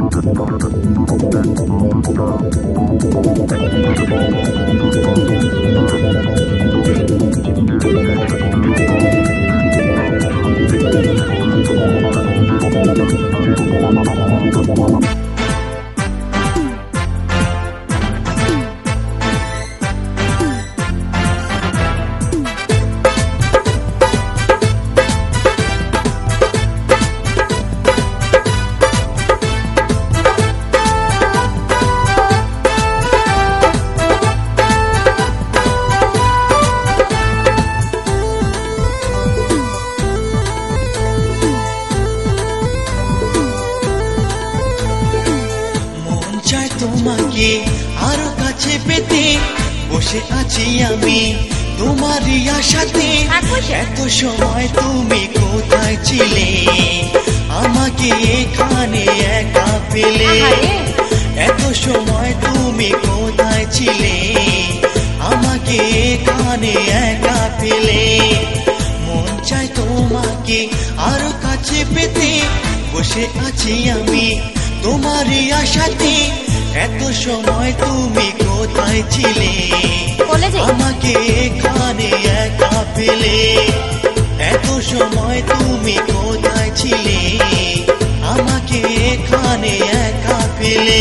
তোমাকে আরো কাছে পেতে বসে আছি আমি তোমারই আশাতে। এত সময় তুমি কোথায় ছিলে, আমাকে এখানে একা পেলে? এত সময় তুমি কোথায় ছিলে, আমাকে এখানে একা পেলে? মন চায় তোমাকে আরো কাছে পেতে বসে আছি আমি তোমারই আশাতে। এত সময় তুমি কোথায় ছিলে, আমাকে এখানে একা পেলে? এত সময় তুমি কোথায় ছিলে, আমাকে এখানে একা পেলে?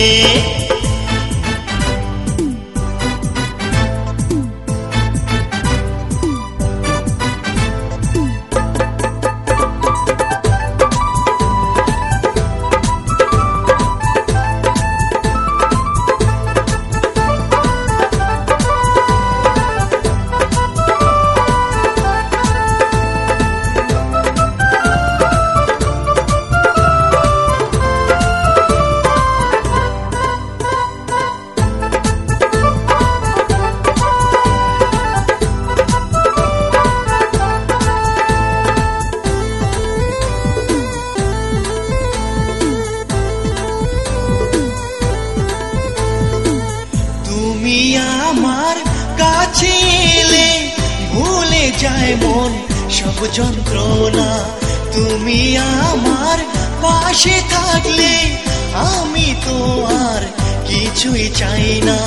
আমার কাছে এলে ভুলে যায় মন সব যন্ত্রণা। তুমি আমার পাশে থাকলে আমি তো আর কিছুই চাই না।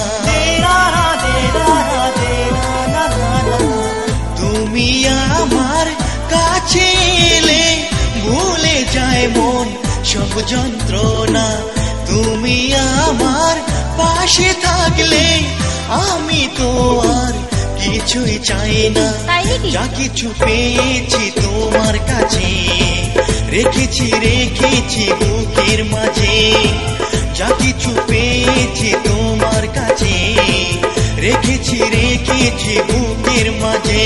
তুমি আমার কাছে এলে ভুলে যায় মন সব যন্ত্রণা। তুমি আমার পাশে থাকলে আমি তো আর কিছুই চাই না। যা কিছু পেয়েছি তোমার কাছে রেখেছি বুকের মাঝে। যা কিছু পেয়েছি তোমার কাছে রেখেছি বুকের মাঝে।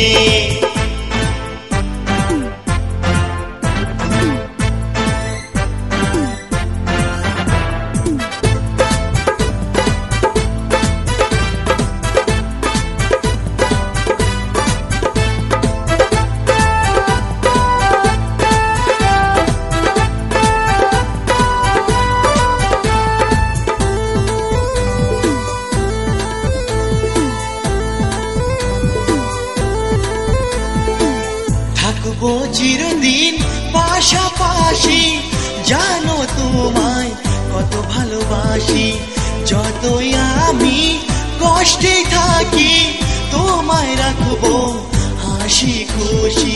থাকবো চিরদিন পাশাপাশি, জানো তোমায় কত ভালোবাসি। যতই আমি কষ্টে থাকি তোমায় রাখবো হাসি খুশি।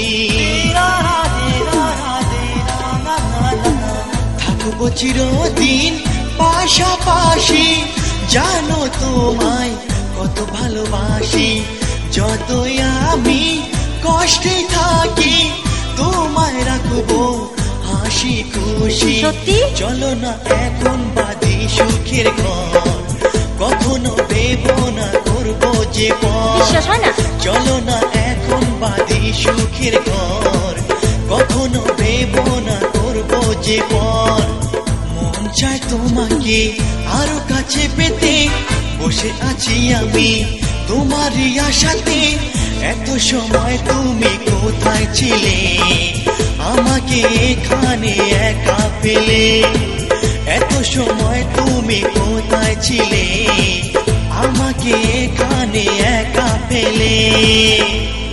থাকবো চিরদিন পাশাপাশি, জানো তোমায় কত ভালোবাসি। যতই আমি কষ্টে থাকি তোমায় রাখবো হাসি খুশি। চলো না এখন বাঁধি সুখের ঘর, কখনো দেব না করবো যে পর। চলো না এখন বাঁধি সুখের ঘর, কখনো দেব না করবো যে পর। মন চায় তোমাকে আরো কাছে পেতে বসে আছি আমি তোমারই আশাতে। এত সময় তুমি কোথায় ছিলে, আমাকে এখানে একা পেলে? এত সময় তুমি কোথায় ছিলে, আমাকে এখানে একা পেলে?